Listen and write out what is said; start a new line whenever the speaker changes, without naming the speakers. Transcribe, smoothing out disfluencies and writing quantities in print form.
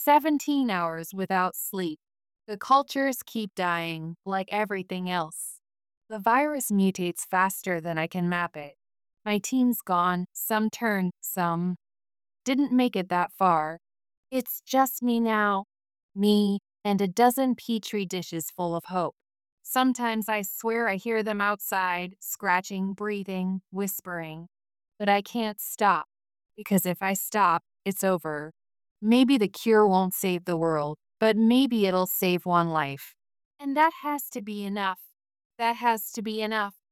17 hours without sleep. The cultures keep dying, like everything else. The virus mutates faster than I can map it. My team's gone, some turned, some didn't make it that far. It's just me now. Me and a dozen petri dishes full of hope. Sometimes I swear I hear them outside, scratching, breathing, whispering. But I can't stop, because if I stop, it's over. Maybe the cure won't save the world, but maybe it'll save one life. And that has to be enough. That has to be enough.